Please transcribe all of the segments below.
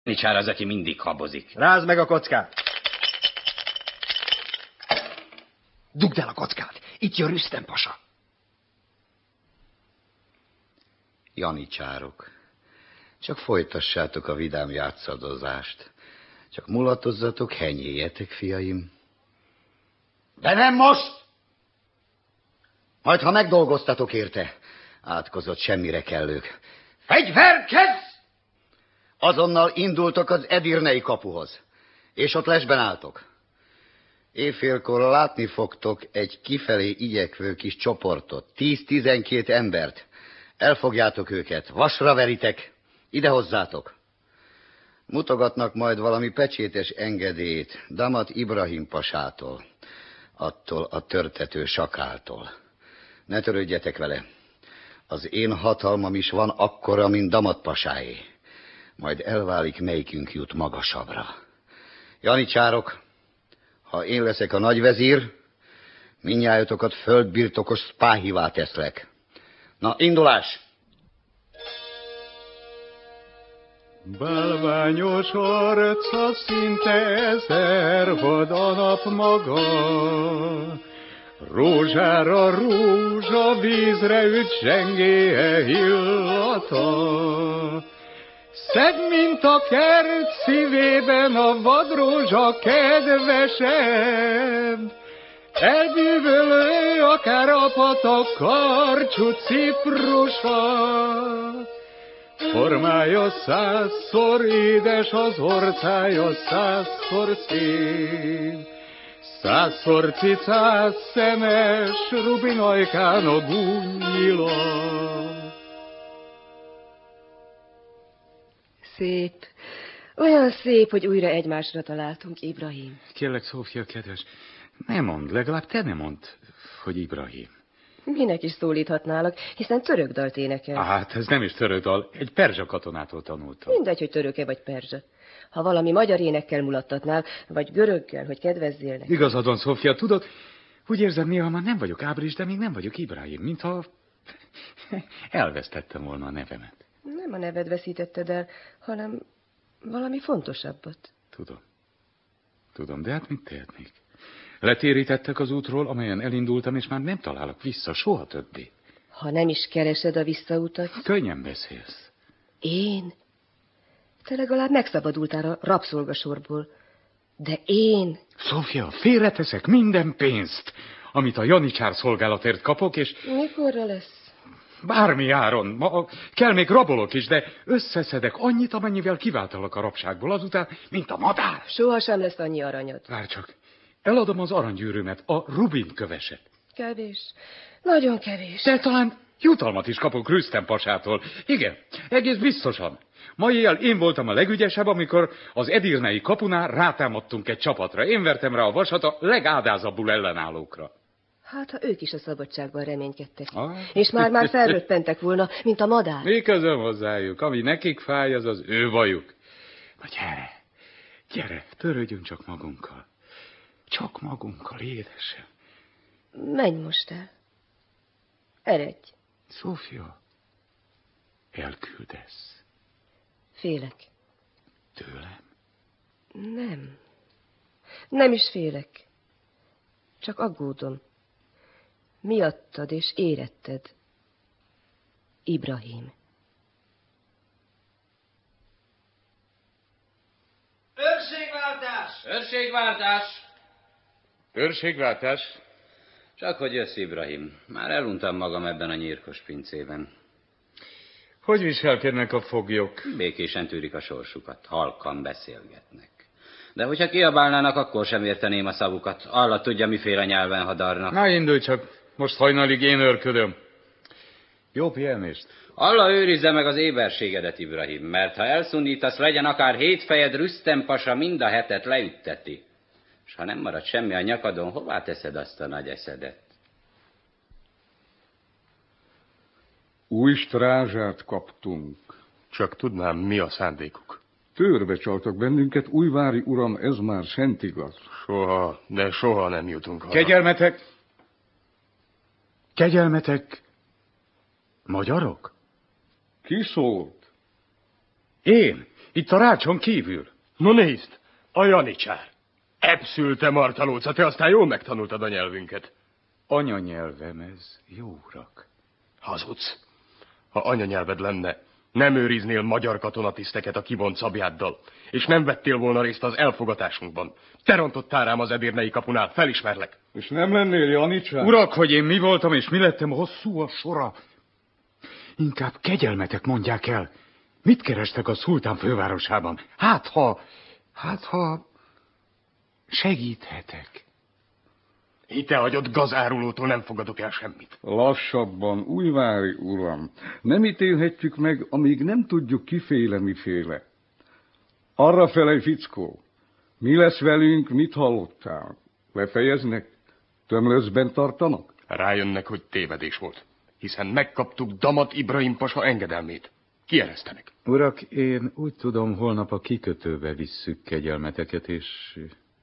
Nicsár az, aki mindig habozik. Rázd meg a kockát! Dugd el a kockát! Itt jön Rüstem pasa! Janicsárok, csak folytassátok a vidám játszadozást. Csak mulatozzatok, henyéljetek, fiaim. De nem most! Majd, ha megdolgoztatok érte, átkozott semmire kellők. Fegyverkezz! Azonnal indultok az Edirnei kapuhoz, és ott lesben álltok. Éjfélkor látni fogtok egy kifelé igyekvő kis csoportot, 10-12 embert. Elfogjátok őket, vasra veritek, ide hozzátok. Mutogatnak majd valami pecsétes engedélyt Damat Ibrahim pasától, attól a törtető sakáltól. Ne törődjetek vele. Az én hatalmam is van akkora, mint Damat pasáé. Majd elválik, melyikünk jut magasabbra. Janicsárok, ha én leszek a nagyvezír, mindnyájatokat földbirtokos szpáhivá teszlek. Na, indulás! Bálványos arca, szinte 1000 vadanap maga. Rózsára rózsa, vízre üt zsengéje illata. Szebb, mint a kert szívében a vadrózsa kedvesebb. Elbűvölő akár a patak karcsú ciprusa. Formája 100-szor édes, az orcája 100-szor szép. 100-szor cicás szemes, rubin ajkán a gúnyila. Szép. Olyan szép, hogy újra egymásra találtunk, Ibrahim. Kérlek, Szófia, kedves, ne mondd, legalább te ne mondd, hogy Ibrahim. Minek is szólíthatnálak, hiszen török dalt énekel. Hát, ez nem is török dal, egy perzsa katonától tanultam. Mindegy, hogy töröke vagy perzsa. Ha valami magyar énekkel mulattatnál, vagy göröggel, hogy kedvezzél neki. Igazad van, Szófia, tudod, úgy érzem néha már nem vagyok Ábris, de még nem vagyok Ibrahim, mintha elvesztettem volna a nevemet. Nem a neved veszítetted el, hanem valami fontosabbat. Tudom, de hát mit tehetnék? Letérítettek az útról, amelyen elindultam, és már nem találok vissza soha többé. Ha nem is keresed a visszautat... Könnyen beszélsz. Én? Te legalább megszabadultál a rabszolgasorból. De én... Szófia, félreteszek minden pénzt, amit a janicsár szolgálatért kapok, és... Mikorra lesz? Bármi áron. Ma kell még rabolok is, de összeszedek annyit, amennyivel kiváltalak a rabságból azután, mint a madár. Sohasem lesz annyi aranyod. Várj csak. Eladom az aranygyűrűmet, a Rubin köveset. Kevés. Nagyon kevés. De talán jutalmat is kapok Rüstem pasától. Igen, egész biztosan. Ma éjjel én voltam a legügyesebb, amikor az Edirnei kapunál rátámadtunk egy csapatra. Én vertem rá a vasat a legádázabbul ellenállókra. Hát, ha ők is a szabadságban reménykedtek. És már felröppentek volna, mint a madár. Mi közöm hozzájuk? Ami nekik fáj, az az ő bajuk. Na gyere, törődjünk csak magunkkal. Csak magunkkal, édesem. Menj most el. Eredj. Szófia, elküldesz. Félek. Tőlem? Nem. Nem is félek. Csak aggódom. Miattad és éretted. Ibrahim. Őrségváltás! Őrségváltás! Őrségváltás? Csak hogy jössz, Ibrahim. Már eluntam magam ebben a nyírkos pincében. Hogy viselkednek a foglyok? Békésen tűrik a sorsukat, halkan beszélgetnek. De hogyha kiabálnának, akkor sem érteném a szavukat. Allah tudja, miféle nyelven hadarnak. Na, indulj csak. Most hajnalig én őrködöm. Jó pihenést. Allah őrizze meg az éberségedet, Ibrahim, mert ha elszundítasz, legyen akár 7 fejed, Rüstem pasa mind a 7 leütteti. És ha nem marad semmi a nyakadon, hová teszed azt a nagy eszedet? Új strázsát kaptunk. Csak tudnám, mi a szándékuk. Törbe csaltak bennünket, újvári uram, ez már szent igaz. Soha, de soha nem jutunk haza. Kegyelmetek! Kegyelmetek! Magyarok? Ki szólt? Itt a rácson kívül. No nézd, a janicsár. Ebb-szülte Martalóca, te aztán jól megtanultad a nyelvünket. Anyanyelvem ez, jó urak. Hazudsz. Ha anyanyelved lenne, nem őriznél magyar katonatiszteket a kivont szabjáddal, és nem vettél volna részt az elfogatásunkban. Te rontottál rám az Edirnei kapunál, felismerlek. És nem lennél janicsár? Urak, hogy én mi voltam és mi lettem, hosszú a sora. Inkább kegyelmetek mondják el. Mit kerestek a szultán fővárosában? Hát ha segíthetek. Hitehagyott gazárulótól nem fogadok el semmit. Lassabban, újvári uram. Nem ítélhetjük meg, amíg nem tudjuk kiféle miféle. Arrafele, fickó, mi lesz velünk, mit hallottál? Befejeznek? Tömlöcben tartanak? Rájönnek, hogy tévedés volt, hiszen megkaptuk Damat Ibrahim pasa engedelmét. Kieresztenek. Urak, én úgy tudom, holnap a kikötőbe visszük kegyelmeteket, és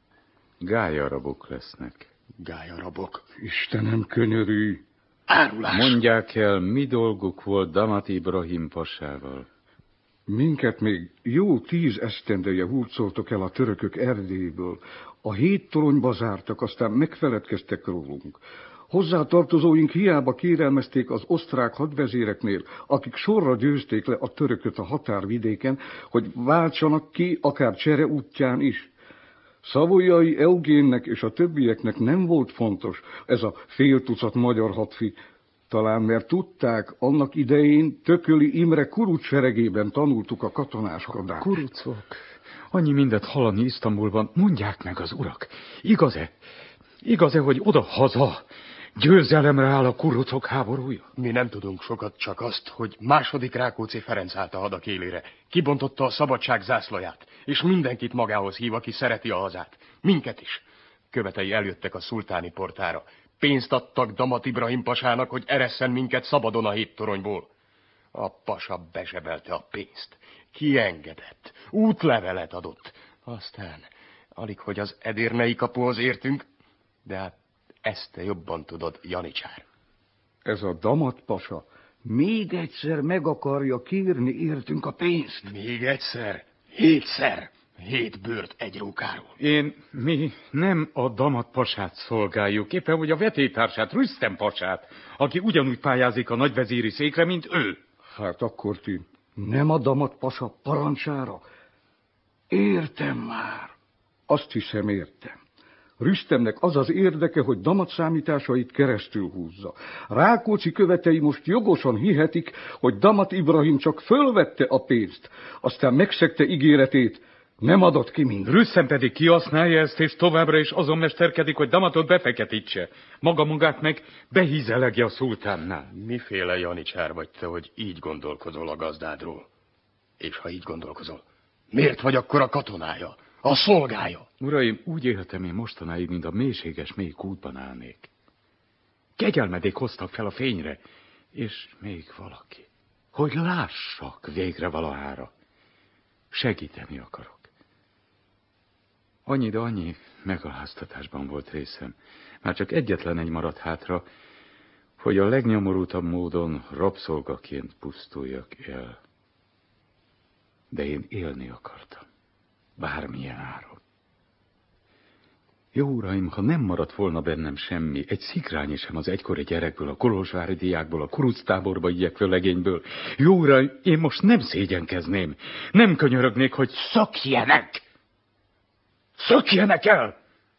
gályarabok lesznek. Gályarabok? Istenem, könyörülj! Árulás! Mondják el, mi dolguk volt Damat Ibrahim pasával. Minket még jó 10 esztendeje hurcoltak el a törökök Erdélyből. A 7 toronyba zártak, aztán megfeledkeztek rólunk. Hozzátartozóink hiába kérelmezték az osztrák hadvezéreknél, akik sorra győzték le a törököt a határvidéken, hogy váltsanak ki akár csere útján is. Savoyai Eugénnek és a többieknek nem volt fontos ez a fél tucat magyar hadfi, talán mert tudták, annak idején Tököli Imre kuruc seregében tanultuk a katonáskodást. Kurucok? Annyi mindet hallani Isztambulban, mondják meg az urak. Igaz-e? Igaz-e, hogy oda-haza győzelemre áll a kurucok háborúja? Mi nem tudunk sokat, csak azt, hogy második Rákóczi Ferenc állt a hadak élére. Kibontotta a szabadság zászlaját, és mindenkit magához hív, aki szereti a hazát. Minket is. Követei eljöttek a szultáni portára. Pénzt adtak Damat Ibrahim pasának, hogy eresszen minket szabadon a 7 toronyból. A pasa bezsebelte a pénzt. Kiengedett. Útlevelet adott. Aztán, alig, hogy az Edirnei kapuhoz értünk, de hát ezt te jobban tudod, janicsár. Ez a Damat pasa még egyszer meg akarja kérni értünk a pénzt. Még egyszer? 7-szer. 7 bőrt egy rókáról. Mi nem a Damat pasát szolgáljuk, éppen hogy a vetélytársát, Rüstem pasát, aki ugyanúgy pályázik a nagyvezéri székre, mint ő. Hát akkor ti nem a Damat pasa parancsára? Értem már. Azt hiszem, értem. Rüstemnek az az érdeke, hogy Damat számításait keresztül húzza. Rákóczi követei most jogosan hihetik, hogy Damat Ibrahim csak fölvette a pénzt, aztán megszegte ígéretét, nem adott ki mindent. Rüstem pedig kihasználja ezt, és továbbra is azon mesterkedik, hogy Damatot befeketítse. Maga magát meg behízelegje a szultánnál. Miféle janicsár vagy te, hogy így gondolkozol a gazdádról? És ha így gondolkozol, miért vagy akkor a katonája, a szolgája? Uraim, úgy éltem én mostanáig, mint a mélységes mély kútban állnék. Kegyelmedék hoztak fel a fényre, és még valaki, hogy lássak végre valahára. Segíteni akarok. Annyi, de annyi megaláztatásban volt részem. Már csak egyetlen egy maradt hátra, hogy a legnyomorultabb módon rabszolgaként pusztuljak el. De én élni akartam. Bármilyen áron. Jó uraim, ha nem maradt volna bennem semmi, egy szikrányi sem az egykori gyerekből, a kolozsvári diákból, a kuructáborba igyekvő legényből, jó uraim, én most nem szégyenkezném, nem könyörögnék, hogy szökjenek! Szökjenek el!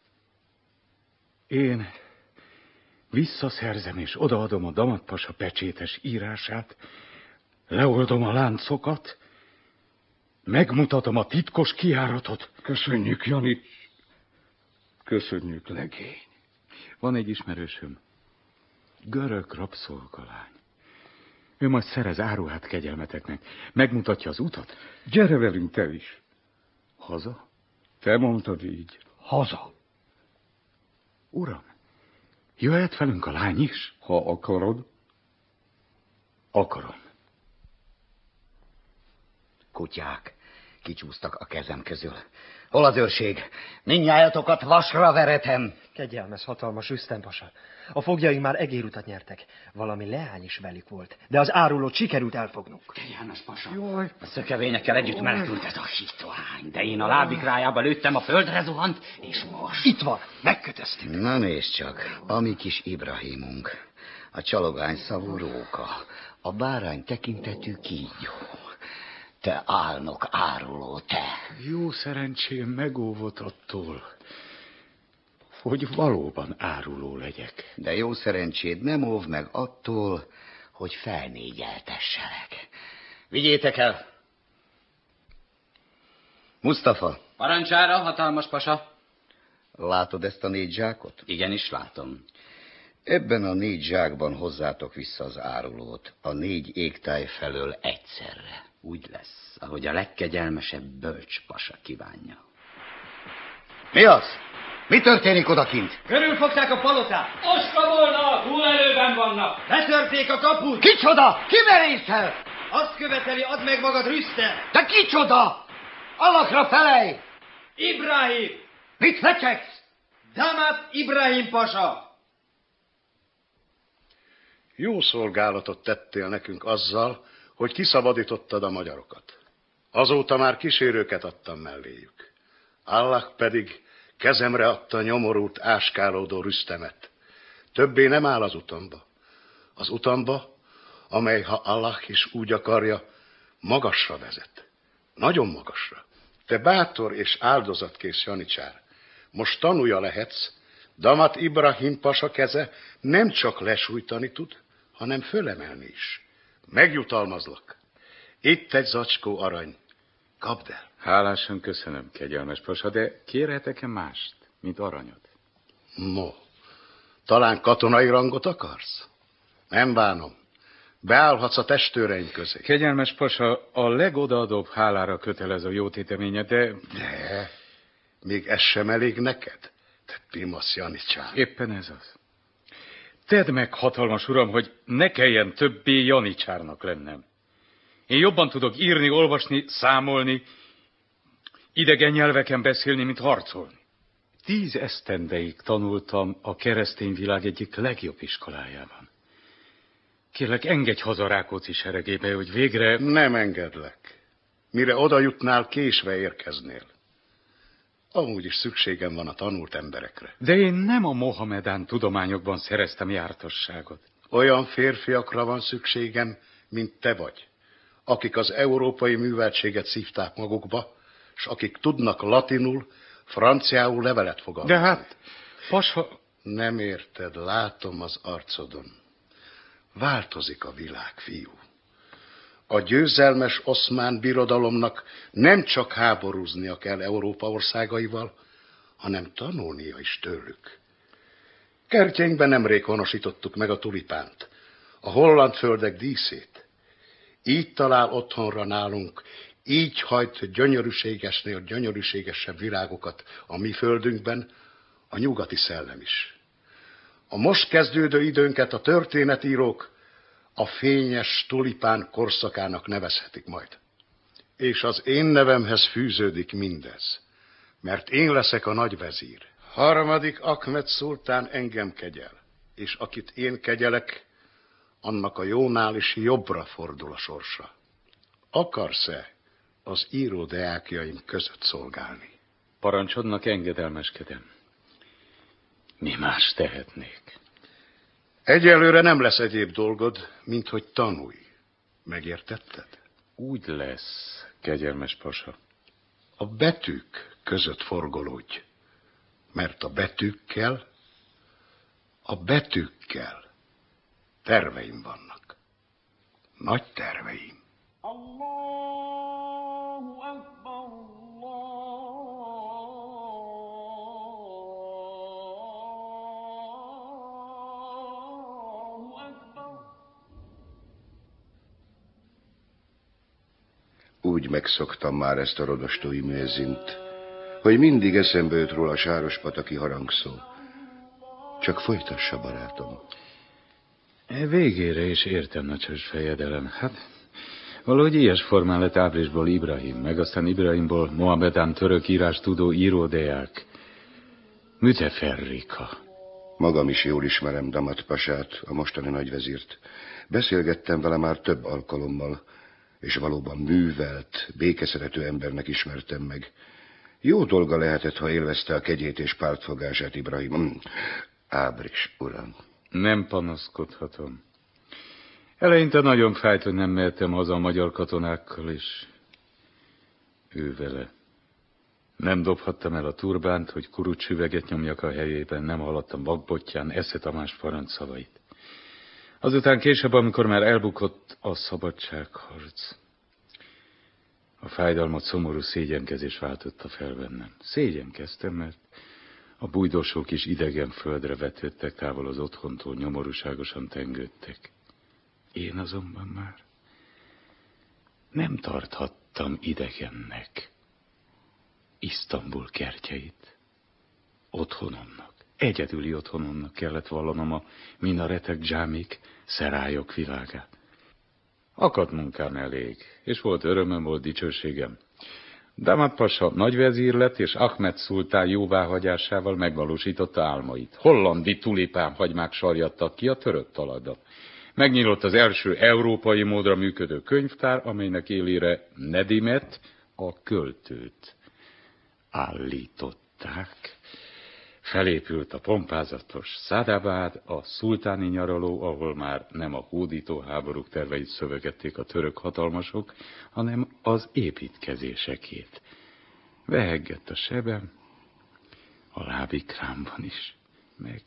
Én visszaszerzem és odaadom a Damat pasa pecsétes írását, leoldom a láncokat, megmutatom a titkos kijáratot. Köszönjük, Jani. Köszönjük, legény. Van egy ismerősöm, görög rabszolgalány. Ő majd szerez áruhát kegyelmeteknek. Megmutatja az utat? Gyere velünk te is. Haza? Te mondtad így. Haza. Uram, jöhet velünk a lány is? Ha akarod. Akarom. Kutyák, kicsúsztak a kezem közül. Hol az őrség? Mindnyájatokat vasra veretem. Kegyelmes, hatalmas Rüstem pasa. A fogjaink már egérutat nyertek. Valami leány is velük volt, de az árulót sikerült elfognunk. Kegyelmes pasa. Jaj. A szökevényekkel együtt menekült ez a hitvány, de én a lábik rájába lőttem, a földre zuhant, és most... Itt van, megkötöztük. Na nézd csak, a mi kis Ibrahimunk. A csalogány szavú róka, a bárány tekintetű kígyó. Te álnok áruló, te! Jó szerencsém megóvott attól, hogy valóban áruló legyek. De jó szerencséd nem óv meg attól, hogy felnégyeltesselek. Vigyétek el! Mustafa! Parancsára, hatalmas pasa. Látod ezt a 4 zsákot? Igenis látom. Ebben a 4 zsákban hozzátok vissza az árulót, a 4 égtáj felől egyszerre. Úgy lesz, ahogy a legkegyelmesebb bölcs pasa kívánja. Mi az? Mi történik odakint? Körülfogták a palotát. Ostobolnak, túlelőben vannak. Letörték a kaput. Kicsoda? Ki merészel? Azt követeli, add meg magad, Rüstem. De kicsoda? Allahra felej! Ibrahim. Mit fecsegsz? Damat Ibrahim pasa. Jó szolgálatot tettél nekünk azzal, hogy kiszabadítottad a magyarokat. Azóta már kísérőket adtam melléjük. Allah pedig kezemre adta nyomorult, áskálódó Rüstemet. Többé nem áll az utamba. Az utamba, amely, ha Allah is úgy akarja, magasra vezet. Nagyon magasra. Te bátor és áldozatkész janicsár. Most tanúja lehetsz, Damat Ibrahim pasa keze nem csak lesújtani tud, hanem fölemelni is. Megjutalmazlak. Itt egy zacskó arany. Kapd el. Hálásan köszönöm, kegyelmes pasa, de kérhetek-e mást, mint aranyat? No, talán katonai rangot akarsz? Nem bánom. Beállhatsz a testőreim közé. Kegyelmes pasa, a legodaadóbb hálára kötelez a jótéteménye, de... De, még ez sem elég neked? Te pimasz janicsár. Éppen ez az. Tedd meg, hatalmas uram, hogy ne kelljen többé janicsárnak lennem. Én jobban tudok írni, olvasni, számolni, idegen nyelveken beszélni, mint harcolni. 10 esztendeig tanultam a keresztény világ egyik legjobb iskolájában. Kérlek, engedj haza Rákóczi seregébe, hogy végre... Nem engedlek. Mire oda jutnál, késve érkeznél. Amúgy is szükségem van a tanult emberekre. De én nem a Mohamedán tudományokban szereztem jártasságot. Olyan férfiakra van szükségem, mint te vagy, akik az európai műveltséget szívták magukba, s akik tudnak latinul, franciául levelet fogalmazni. De hát, pasa... Nem érted, látom az arcodon. Változik a világ, fiú. A győzelmes oszmán birodalomnak nem csak háborúznia kell Európa országaival, hanem tanulnia is tőlük. Kertjeinkben nemrég honosítottuk meg a tulipánt, a holland földek díszét. Így talál otthonra nálunk, így hajt gyönyörűségesnél gyönyörűségesebb virágokat a mi földünkben, a nyugati szellem is. A most kezdődő időnket a történetírók a fényes tulipán korszakának nevezhetik majd. És az én nevemhez fűződik mindez, mert én leszek a nagyvezír. 3. Ahmed szultán engem kegyel, és akit én kegyelek, annak a jónál is jobbra fordul a sorsa. Akarsz-e az íródeákjaim között szolgálni? Parancsodnak engedelmeskedem. Mi más tehetnék? Egyelőre nem lesz egyéb dolgod, mint hogy tanulj. Megértetted? Úgy lesz, kegyelmes pasa. A betűk között forgolódj, mert a betűkkel terveim vannak. Nagy terveim. Allahu Akbar, Allahu Akbar. Úgy megszoktam már ezt a rodostói mézint, hogy mindig eszembe jut róla a sárospataki harangszó. Csak folytassa, barátom. Végére is értem, nacsos fejedelem. Hát, Valahogy ilyes formán lett Ábrisból Ibrahim, meg aztán Ibrahimból Mohamedán török írás tudó íródeák. Müteferrika. Magam is jól ismerem Damat pasát, a mostani nagyvezírt. Beszélgettem vele már több alkalommal, és valóban művelt, békeszerető embernek ismertem meg. Jó dolga lehetett, ha élvezte a kegyét és pártfogását Ibrahim. Ábris, uram. Nem panaszkodhatom. Eleinte nagyon fájt, hogy nem mehettem haza a magyar katonákkal, és ő vele. Nem dobhattam el a turbánt, hogy kurucsüveget nyomjak a helyében, nem hallottam Bakbottyán Esze Tamás parancsszavait. Azután később, amikor már elbukott a szabadságharc, a fájdalmat szomorú szégyenkezés váltotta fel bennem. Szégyenkeztem, mert a bújdosók is idegen földre vetődtek, távol az otthontól, nyomorúságosan tengődtek. Én azonban már nem tarthattam idegennek Isztambul kertjeit. Otthonomnak, egyedüli otthonomnak kellett vallanom a minaretek, dzsámik, szerályok világát. Akadt munkám elég, és volt örömöm, volt dicsőségem. Damat pasa nagyvezír lett, és Ahmed szultán jóváhagyásával megvalósította álmait. Hollandi tulipán hagymák sarjadtak ki a török talajban. Megnyílt az első európai módra működő könyvtár, amelynek élére Nedimet, a költőt állították. Felépült a pompázatos Szádabád, a szultáni nyaraló, ahol már nem a hódító háborúk terveit szövegették a török hatalmasok, hanem az építkezésekét. Veheggett a sebem, a lábikrámban is, meg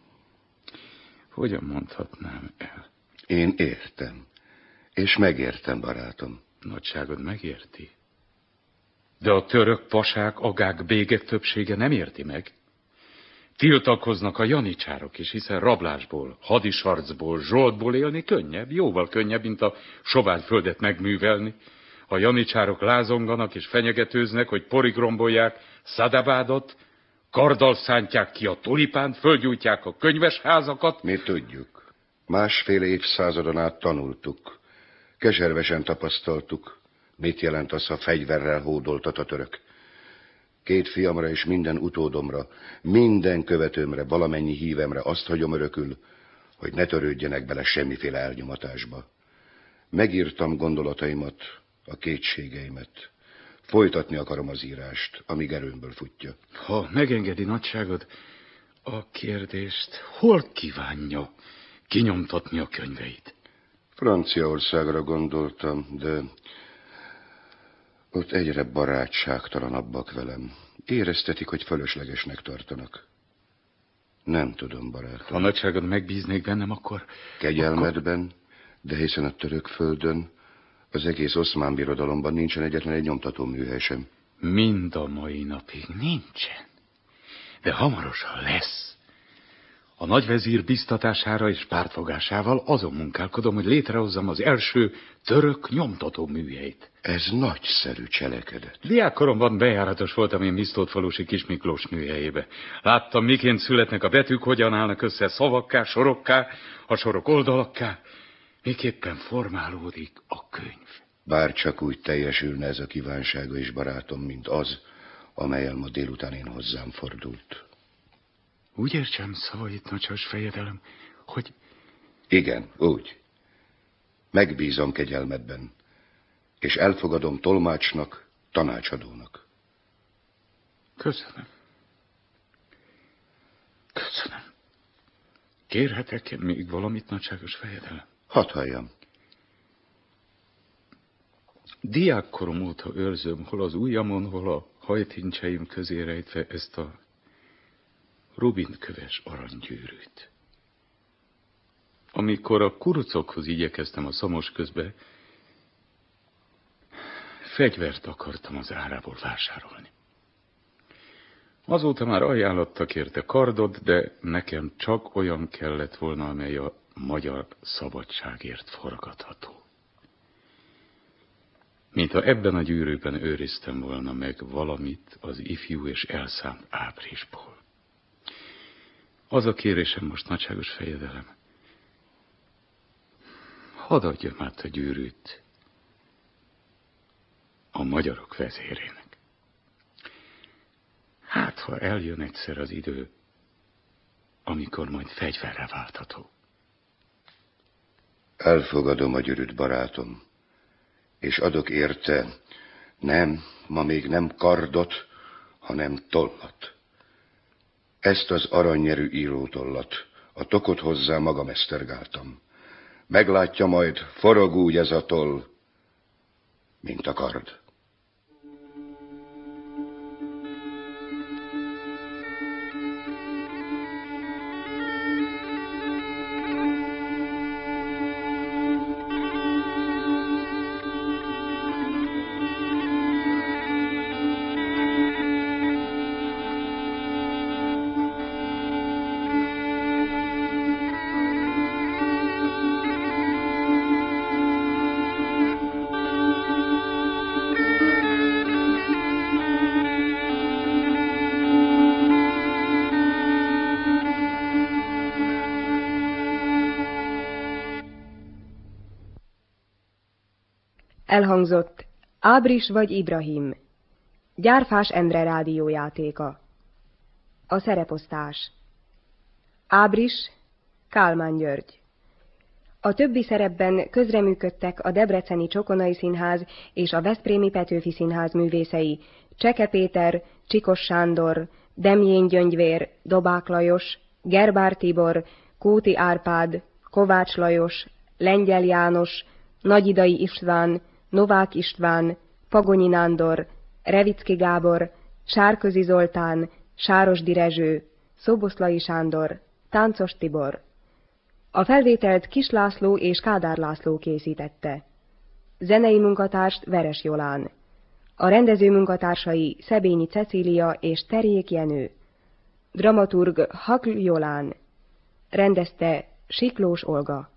hogyan mondhatnám el? Én értem, és megértem, barátom. Nagyságod megérti? De a török pasák, agák, bégek többsége nem érti meg. Tiltakoznak a janicsárok is, hiszen rablásból, hadisarcból, zsoltból élni könnyebb, jóval könnyebb, mint a soványföldet megművelni. A janicsárok lázonganak és fenyegetőznek, hogy porigrombolják Szadabádot, karddal szántják ki a tulipánt, földgyújtják a könyvesházakat. Mi tudjuk. Másfél évszázadon át tanultuk. Keservesen tapasztaltuk, mit jelent az, ha fegyverrel hódoltat a török. 2 fiamra és minden utódomra, minden követőmre, valamennyi hívemre azt hagyom örökül, hogy ne törődjenek bele semmiféle elnyomatásba. Megírtam gondolataimat, a kétségeimet. Folytatni akarom az írást, amíg erőmből futja. Ha megengedi nagyságod, a kérdést hol kívánja kinyomtatni a könyveit? Franciaországra gondoltam, de ott egyre barátságtalanabbak velem. Éreztetik, hogy fölöslegesnek tartanak. Nem tudom, barátom. Ha nagyságod megbíznék bennem, akkor... Kegyelmedben, de hiszen a török földön, az egész oszmán birodalomban nincsen egyetlen egy nyomtató műhely sem. Mind a mai napig nincsen. De hamarosan lesz. A nagyvezír biztatására és pártfogásával azon munkálkodom, hogy létrehozzam az első török nyomtató műhelyt. Ez nagyszerű cselekedet. Diákkoromban bejáratos voltam én Misztótfalusi Kis Miklós műhelyébe. Láttam, miként születnek a betűk, hogyan állnak össze szavakká, sorokká, a sorok oldalakká. Miképpen formálódik a könyv. Bár csak úgy teljesülne ez a kívánsága is, barátom, mint az, amellyel ma délután én hozzám fordult. Úgy értsem szavait, nagysas fejedelem, hogy... Igen, úgy. Megbízom kegyelmedben, és elfogadom tolmácsnak, tanácsadónak. Köszönöm. Köszönöm. Kérhetek még valamit, nagyságos fejedelem? Hadd halljam. Diákkorom óta őrzöm, hol az ujjamon, hol a hajtincseim közé rejtve ezt a rubinköves aranygyűrűt. Amikor a kurucokhoz igyekeztem a szamos közbe, fegyvert akartam az árából vásárolni. Azóta már ajánlottak érte kardot, de nekem csak olyan kellett volna, amely a magyar szabadságért forgatható. Mintha ebben a gyűrűben őriztem volna meg valamit az ifjú és elszánt Ábrisból. Az a kérésem most, nagyságos fejedelem. Hadd adjam át a gyűrűt a magyarok vezérének. Hát, ha eljön egyszer az idő, amikor majd fegyverre váltható. Elfogadom a gyűrűt, barátom, és adok érte ma még nem kardot, hanem tollat. Ezt az aranynyerű írótollat, a tokot hozzá magam esztergáltam. Meglátja majd, forog úgy ez a toll, mint a kard. Elhangzott Ábris vagy Ibrahim, Gyárfás Endre rádiójátéka. A szereposztás: Ábris, Kálmán György. A többi szerepben közreműködtek a Debreceni Csokonai Színház és a Veszprémi Petőfi Színház művészei Cseke Péter, Csikos Sándor, Demjén Gyöngyvér, Dobák Lajos, Gerbár Tibor, Kóti Árpád, Kovács Lajos, Lengyel János, Nagyidai István, Novák István, Pagonyi Nándor, Revicki Gábor, Sárközi Zoltán, Sárosdi Rezső, Szoboszlai Sándor, Táncos Tibor. A felvételt Kis László és Kádár László készítette. Zenei munkatárst Veres Jolán. A rendező munkatársai Szebényi Cecília és Terjék Jenő. Dramaturg Hakl Jolán. Rendezte Siklós Olga.